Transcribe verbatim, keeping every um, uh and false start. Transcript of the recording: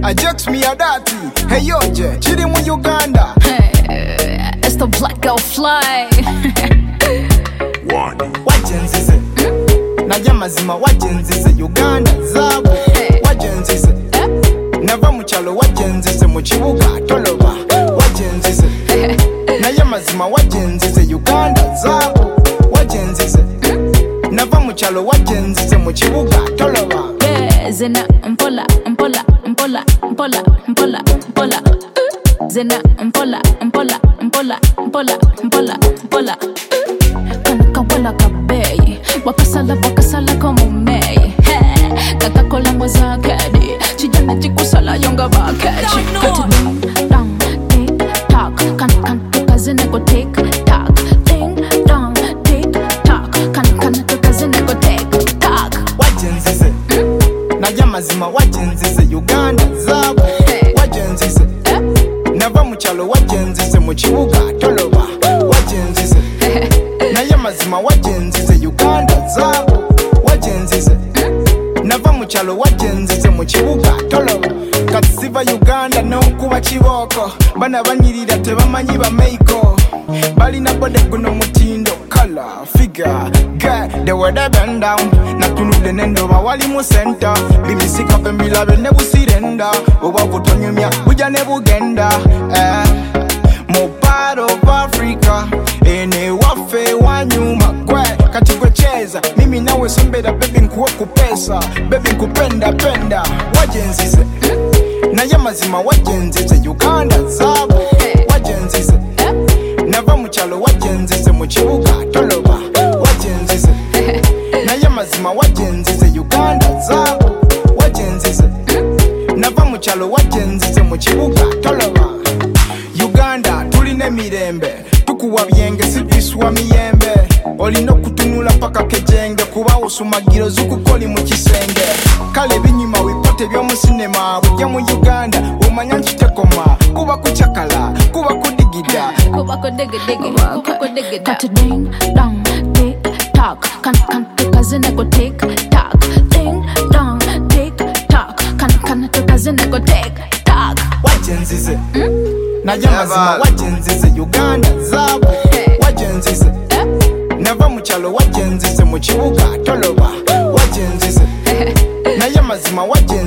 Ajax me a dirty. Hey yo, je, chidi mu Uganda. Hey, it's the black girl fly. One. Wajenzize. Najamazima wajenzize Uganda zabo. Wajenzize. Nava muchalo wajenzize mu kibuga toloba. Wajenzize. Najamazima wajenzize Uganda zabo. Wajenzize. Nava muchalo wajenzize mu kibuga toloba. Zena mpola mpola mpola mpola mpola mpola Zena mpola mpola mpola mpola mpola mpola Kanaka wala kabei wakasala wakasala como mei Kakakola mwaza kedi chijana chikusala yonga bakechi Kati ding dong tick tock Kan kan tuka zene go tick tock Ding dong tick tock Kan kan tuka zene go tick tock Wajenzize Najamazima wajenzize Uganda zabo. Wajenzize Nava muchalo wajenzize mu kibuga toloba. Wajenzize Najamazima wajenzize Uganda zabo. Wajenzize Nava muchalo wajenzize mu kibuga toloba. Kasiva Uganda no kuba kiboko. Bana banyirira tebamanyi ba meiko. Bali na bode kuno mutindo color figure guy they were the bend down na tunude nendo ba wali mu center bibisi kape milabe ne busirenda oba kutonyumya buja ne bugenda eh mo part of Africa ene wafe wanyuma kwe kati kwe cheza mimi nawe sombeda baby nkuwa kupesa baby nkupenda penda wajenzize na yamazima wajenzize Uganda zabo wajenzize Nava muchalo wajenzize mu kibuga toloba. Wajenzize Naye mazima wajenzize Uganda zabo. Wajenzize Nava muchalo wajenzize mu kibuga toloba. Uganda tuline mirembe tukuwa byenge sibiswa miyembe. Olino kutunula paka kejenge kuba usumagiro zukukoli mu kisenge. Kale binyuma wipote byo mu cinema bujya mu Uganda umanya nchitekoma kuba kuchakala kuba kudigida Kuba ko digga digga kuba ko digga Kati ding dong tick tock Kan kan tuka zene go tick tock Ding dong tick tock Kan kan tuka zene go tick tock Wajenzize Najamazima wajenzize Uganda zabo. Wajenzize Nava muchalo wajenzize mu kibuga toloba. Wajenzize Najamazima wajenzize